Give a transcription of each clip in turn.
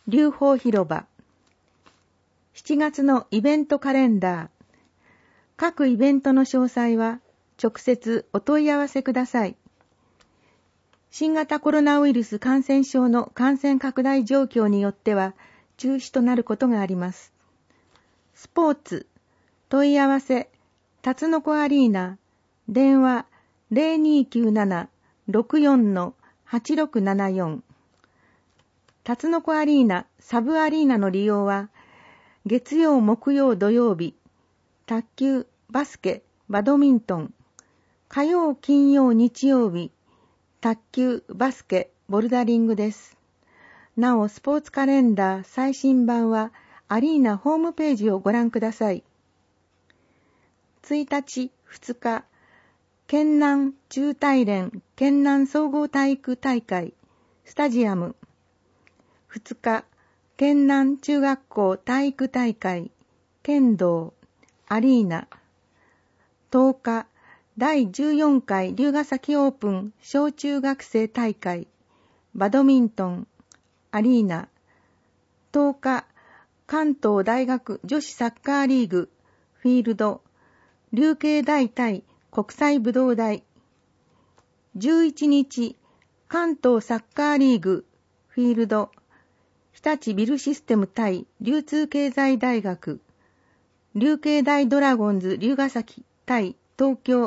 龍宝広場。7月のイベントカレンダー。各イベントの詳細は直接お問い合わせください。新型コロナウイルス感染症の感染拡大状況によっては中止となることがあります。スポーツ、問い合わせ、タツノコアリーナ、電話 0297-64-8674。タツノコアリーナ、サブアリーナの利用は、月曜、木曜、土曜日、卓球、バスケ、バドミントン、火曜、金曜、日曜日、卓球、バスケ、ボルダリングです。なお、スポーツカレンダー最新版は、アリーナホームページをご覧ください。1日、2日、県南中体連県南総合体育大会、スタジアム。2日、県南中学校体育大会、剣道、アリーナ。10日、第14回龍ヶ崎オープン小中学生大会、バドミントン、アリーナ。10日、関東大学女子サッカーリーグ、フィールド、龍慶大対国際武道大。11日、関東サッカーリーグ、フィールド、日立ビルシステム対流通経済大学、龍慶大ドラゴンズ龍ヶ崎対東京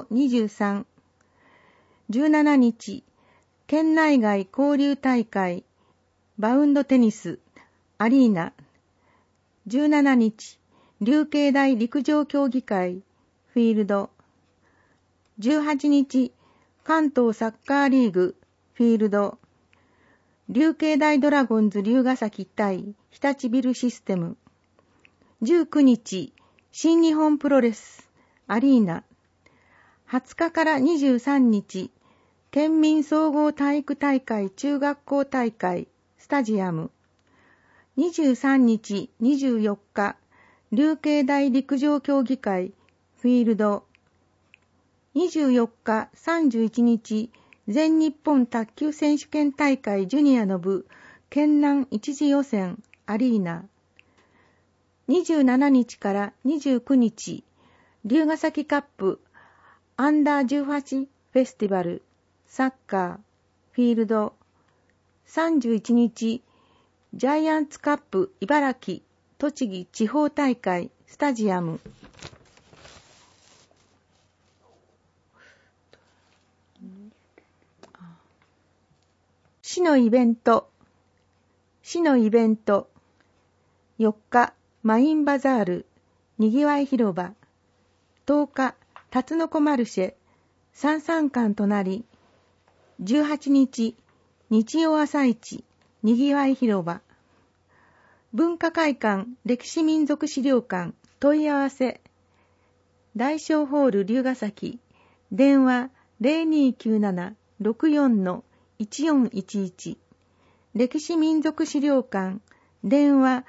23。17日、県内外交流大会、バウンドテニス、アリーナ。17日、龍慶大陸上競技会、フィールド。18日、関東サッカーリーグ、フィールド。龍慶大ドラゴンズ龍ヶ崎対日立ビルシステム。19日、新日本プロレス、アリーナ。20日から23日、県民総合体育大会中学校大会、スタジアム。23日、24日、龍慶大陸上競技会、フィールド。24日、31日、全日本卓球選手権大会ジュニアの部、県南一次予選、アリーナ。27日から29日、龍ヶ崎カップ、アンダー18フェスティバル、サッカー、フィールド。31日、ジャイアンツカップ、茨城、栃木地方大会、スタジアム。市のイベント。4日、マインバザール、にぎわい広場。10日、タツノコマルシェ、三々館となり。18日、日曜朝市、にぎわい広場。文化会館、歴史民族資料館、問い合わせ。大正ホール龍ヶ崎、電話 0297-64-1411。歴史民族資料館、電話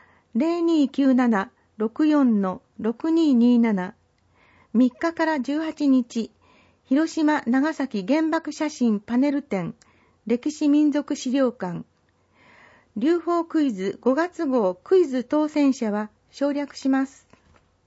0297-64-6227。3日から18日、広島長崎原爆写真パネル展、歴史民族資料館。龍宝クイズ5月号クイズ当選者は省略します。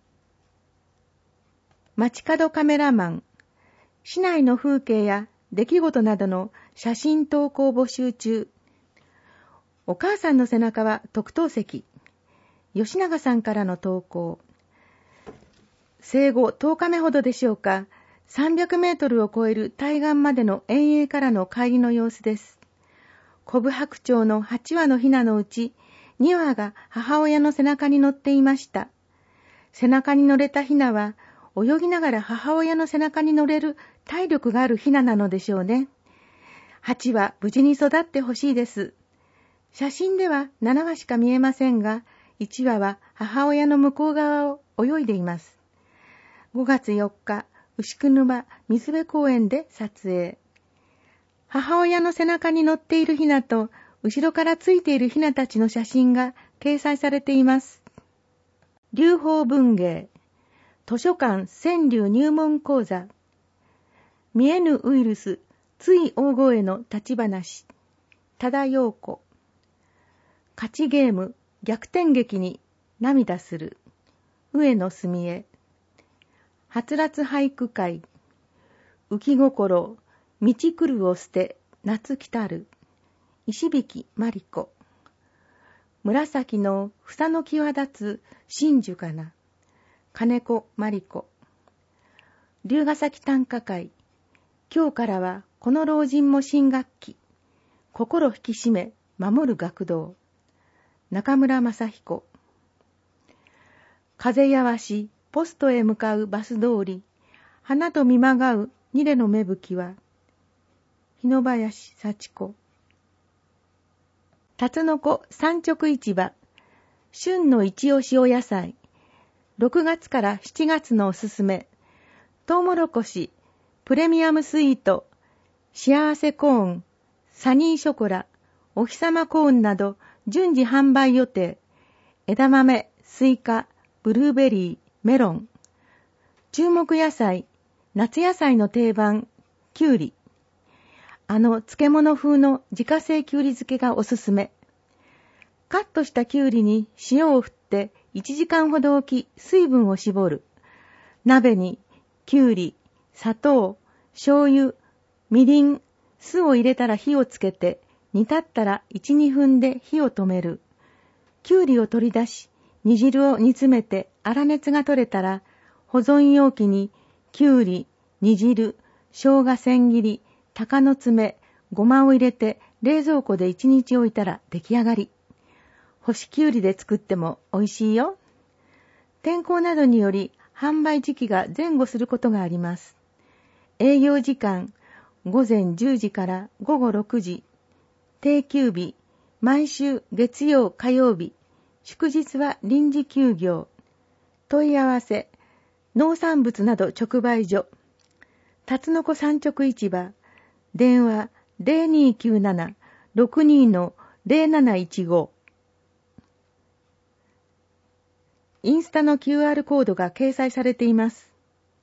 街角カメラマン。市内の風景や出来事などの写真投稿募集中。お母さんの背中は特等席。吉永さんからの投稿。生後10日目ほどでしょうか。300メートルを超える対岸までの遠泳からの帰りの様子です。コブハクチョウの8羽のヒナのうち2羽が母親の背中に乗っていました。背中に乗れたヒナは泳ぎながら母親の背中に乗れる体力があるヒナなのでしょうね。8羽無事に育ってほしいです。写真では7羽しか見えませんが、1羽は母親の向こう側を泳いでいます。5月4日、牛久沼水辺公園で撮影。母親の背中に乗っているヒナと後ろからついているヒナたちの写真が掲載されています。龍宝文芸。図書館川柳入門講座。見えぬウイルス、つい大声の立ち話。多田陽子。 勝ちゲーム、逆転劇に涙する。上野すみえ。はつらつ俳句会。浮き心、道来るを捨て、夏来たる。石引まりこ。紫の房の際立つ真珠かな。金子まりこ。龍ヶ崎短歌会。今日からはこの老人も新学期。心引き締め、守る学童。中村正彦。風やわし、ポストへ向かうバス通り。花と見まがう二レの芽吹きは。日野林幸子。タツノコ産直市場。旬の一押しお野菜。6月から7月のおすすめ。トウモロコシ、プレミアムスイート、幸せコーン、サニーショコラ、お日様コーンなど順次販売予定。枝豆、スイカ、ブルーベリー、メロン。注目野菜、夏野菜の定番、きゅうり。漬物風の自家製きゅうり漬けがおすすめ。カットしたきゅうりに塩を振って1時間ほど置き水分を絞る。鍋にきゅうり、砂糖、醤油、みりん、酢を入れたら火をつけて煮立ったら 1,2 分で火を止める。きゅうりを取り出し、煮汁を煮詰めて粗熱が取れたら保存容器にきゅうり、煮汁、生姜千切り、鷹の爪、ごまを入れて冷蔵庫で1日置いたら出来上がり。干しきゅうりで作っても美味しいよ。天候などにより販売時期が前後することがあります。営業時間午前10時から午後6時。定休日毎週月曜火曜日。祝日は臨時休業。問い合わせ農産物など直売所。タツノコ産直市場。電話 0297-62-0715。インスタの QR コードが掲載されています。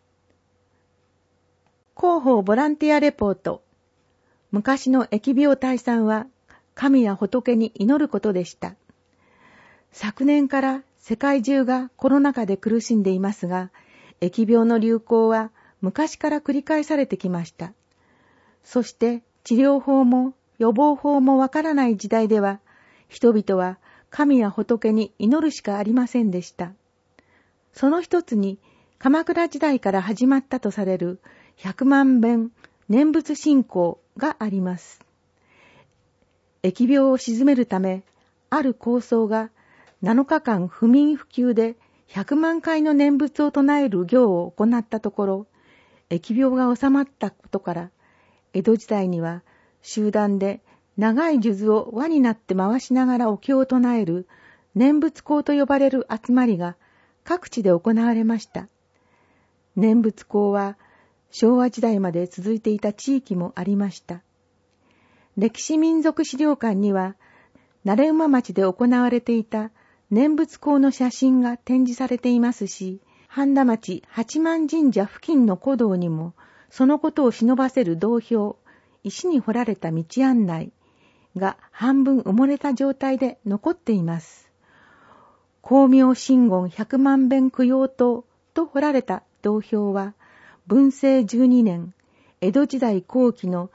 広報ボランティアレポート。昔の疫病退散は神や仏に祈ることでした。昨年から世界中がコロナ禍で苦しんでいますが、疫病の流行は昔から繰り返されてきました。そして治療法も予防法もわからない時代では、人々は神や仏に祈るしかありませんでした。その一つに鎌倉時代から始まったとされる100万遍念仏信仰があります。疫病を鎮めるため、ある高僧が7日間不眠不休で100万回の念仏を唱える行を行ったところ、疫病が収まったことから、江戸時代には集団で長い数珠を輪になって回しながらお経を唱える念仏講と呼ばれる集まりが各地で行われました。念仏講は昭和時代まで続いていた地域もありました。歴史民族資料館には、慣馬町で行われていた念仏講の写真が展示されていますし、半田町八幡神社付近の古道にも、そのことを忍ばせる道標、石に彫られた道案内が半分埋もれた状態で残っています。光明真言100万遍供養塔と彫られた道標は、文政12年、江戸時代後期の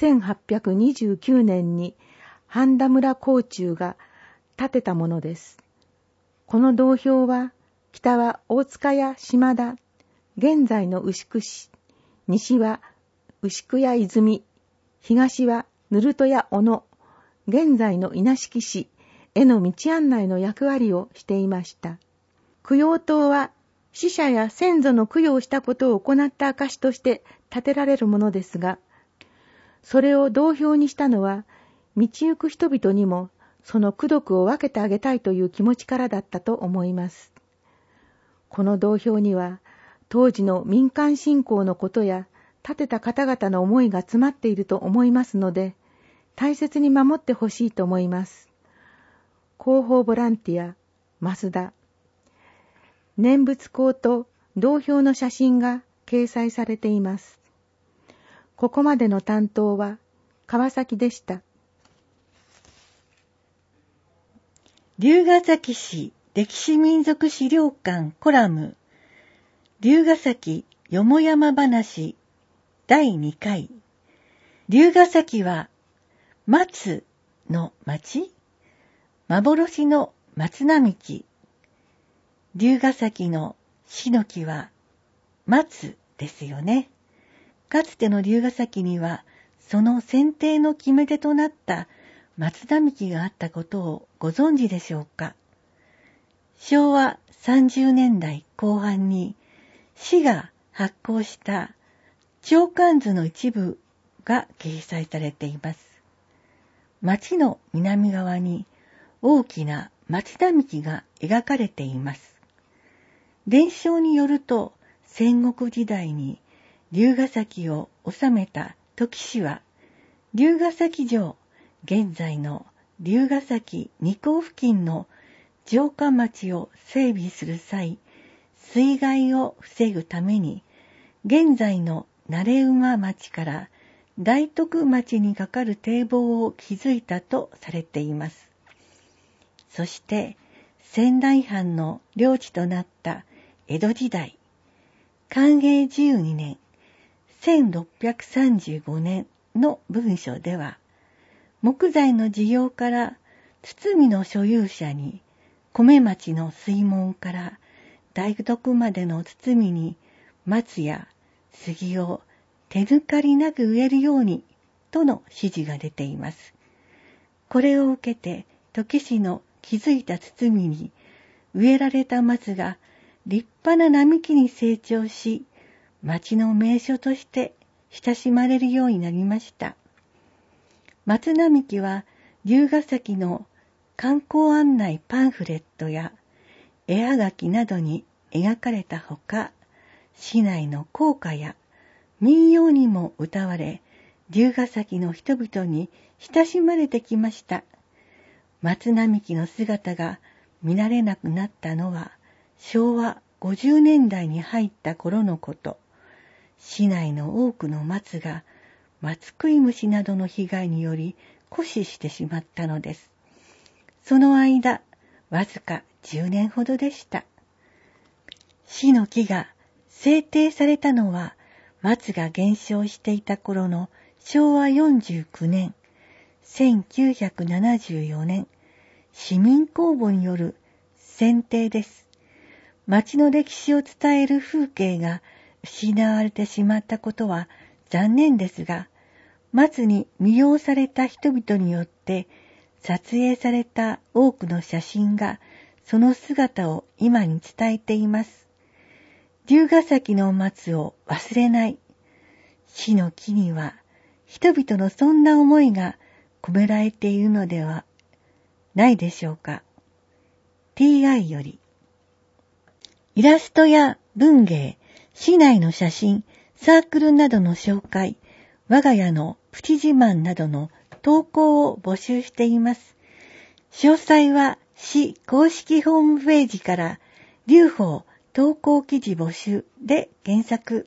1829年に半田村幸中が建てたものです。この道標は、北は大塚や島田、現在の牛久市、西は牛久や泉、東はぬ戸や小野、現在の稲敷市への道案内の役割をしていました。供養塔は死者や先祖の供養したことを行った証として建てられるものですが、それを道標にしたのは、道行く人々にもその功徳を分けてあげたいという気持ちからだったと思います。この道標には、当時の民間信仰のことや、建てた方々の思いが詰まっていると思いますので、大切に守ってほしいと思います。広報ボランティア、増田。念仏講と道標の写真が掲載されています。ここまでの担当は川崎でした。 龍ケ崎市歴史民俗資料館コラム龍ケ崎よもやま話第2回。龍ケ崎は松の町、幻の松並木。龍ケ崎のシの木は松ですよね。かつての龍ケ崎にはその選定の決め手となった松並木があったことをご存知でしょうか。昭和30年代後半に市が発行した鳥観図の一部が掲載されています。町の南側に大きな松並木が描かれています。伝承によると戦国時代に龍ケ崎を治めた時氏は龍ケ崎城、現在の龍ケ崎二港付近の城下町を整備する際、水害を防ぐために現在の慣馬町から大徳町にかかる堤防を築いたとされています。そして仙台藩の領地となった江戸時代、寛永12年、1635年の文書では、木材の事業から堤の所有者に米町の水門から大徳までの堤に松や杉を手抜かりなく植えるようにとの指示が出ています。これを受けて時氏の築いた堤に植えられた松が立派な並木に成長し、町の名所として親しまれるようになりました。松並木は龍ケ崎の観光案内パンフレットや絵はがきなどに描かれたほか、市内の校歌や民謡にも歌われ、龍ケ崎の人々に親しまれてきました。松並木の姿が見られなくなったのは昭和50年代に入った頃のこと。市内の多くの松が松食い虫などの被害により枯死してしまったのです。その間、わずか10年ほどでした。市の木が制定されたのは松が減少していた頃の昭和49年、1974年、市民公募による選定です。町の歴史を伝える風景が失われてしまったことは残念ですが、松に魅了された人々によって撮影された多くの写真がその姿を今に伝えています。龍ケ崎の松を忘れない。市の木には人々のそんな思いが込められているのではないでしょうか。TI より。イラストや文芸、市内の写真、サークルなどの紹介、我が家のプチ自慢などの投稿を募集しています。詳細は市公式ホームページから龍宝投稿記事募集で検索。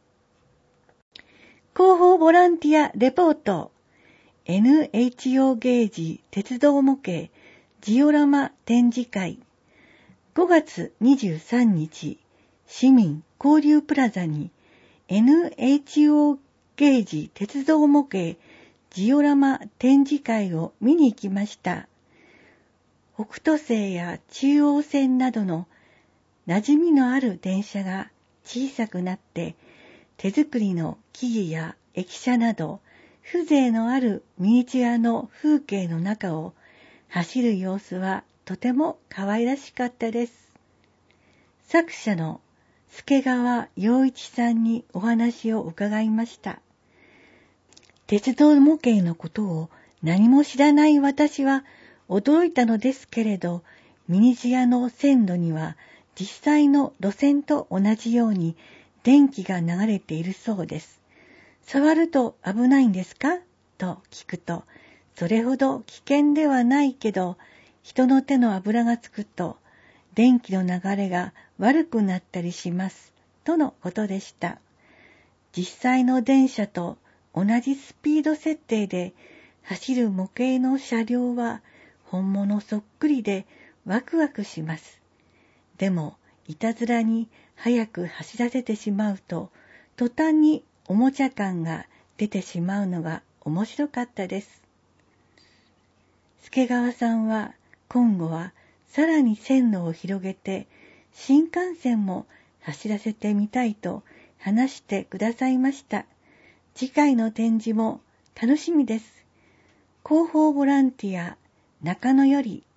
広報ボランティアレポート NHO ゲージ鉄道模型ジオラマ展示会5月23日市民交流プラザに NHO ゲージ鉄道模型ジオラマ展示会を見に行きました。北斗星や中央線などの馴染みのある電車が小さくなって手作りの木々や駅舎など風情のあるミニチュアの風景の中を走る様子はとても可愛らしかったです。作者の助川陽一さんにお話を伺いました。鉄道模型のことを何も知らない私は驚いたのですけれど、ミニチュアの線路には実際の路線と同じように電気が流れているそうです。触ると危ないんですかと聞くと、それほど危険ではないけど、人の手の油がつくと電気の流れが悪くなったりしますとのことでした。実際の電車と同じスピード設定で走る模型の車両は本物そっくりでワクワクします。でも、いたずらに早く走らせてしまうと、途端におもちゃ感が出てしまうのが面白かったです。助川さんは今後はさらに線路を広げて新幹線も走らせてみたいと話してくださいました。次回の展示も楽しみです。広報ボランティア中野より